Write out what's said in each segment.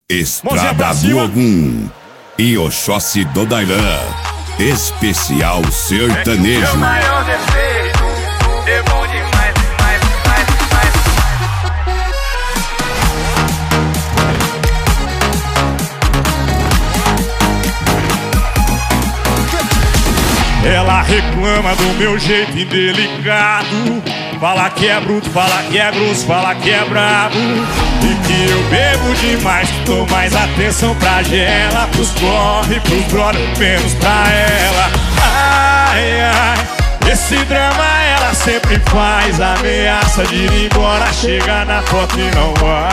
Estrada do Ogum e Oxóssi do Dairã. Especial sertanejo. Meu maior defeito é bom demais, demais, demais, demais. Ela reclama do meu jeito indelicado. Fala que é bruto, fala que é grosso, fala que é brabo. E que eu bebo demais, dou mais atenção pra ela. Pros corre, pros brother, menos pra ela. Ai, ai, esse drama ela sempre faz. Ameaça de ir embora, chega na foto e não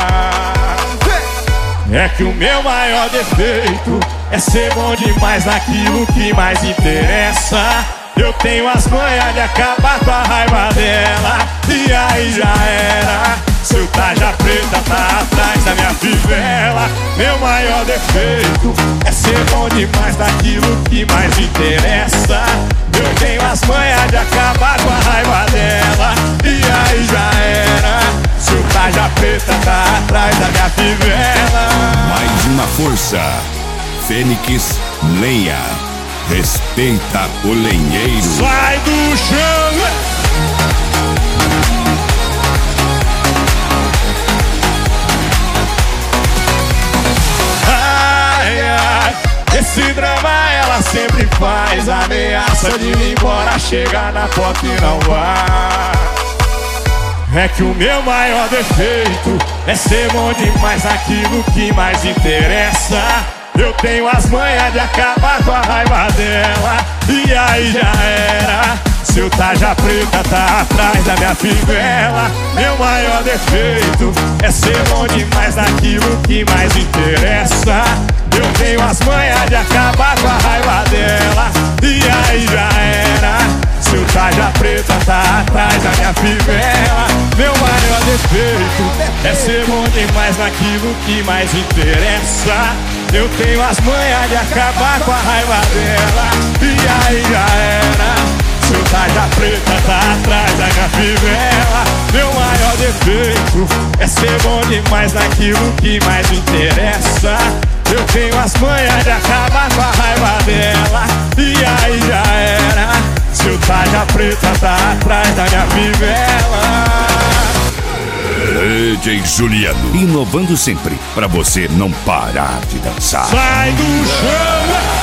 vai. É que o meu maior defeito é ser bom demais naquilo que mais interessa. Eu tenho as manhas de acabar com a raiva dela. E aí já era. Seu tarja preta tá atrás da minha fivela. Meu maior defeito é ser bom demais naquilo que mais interessa. Eu tenho as manhas de acabar com a raiva dela. E aí já era. Seu tarja preta tá atrás da minha fivela. Mais uma força. Fênix Lenha. Respeita o lenheiro. Sai do chão! Ai, ai, esse drama ela sempre faz. Ameaça de ir embora, chega na foto e não vai. É que o meu maior defeito é ser bom demais naquilo que mais interessa. Eu tenho as manhas de acabar com a raiva dela. E aí já era. Seu tarja preta tá atrás da minha fivela. Meu maior defeito é ser bom demais naquilo que mais interessa. Eu tenho as manhas de acabar com a raiva dela. E aí já era. Seu tarja preta tá atrás da minha fivela. Meu maior defeito é ser bom demais naquilo que mais interessa. Eu tenho as manhas de acabar com a raiva dela. E aí já era. Seu tarja preta tá atrás da minha fivela. Meu maior defeito é ser bom demais naquilo que mais interessa. Eu tenho as manhas de acabar com a raiva dela. E aí já era. Seu tarja preta tá atrás da minha fivela. DJ Juliano, inovando sempre pra você não parar de dançar. Sai do chão!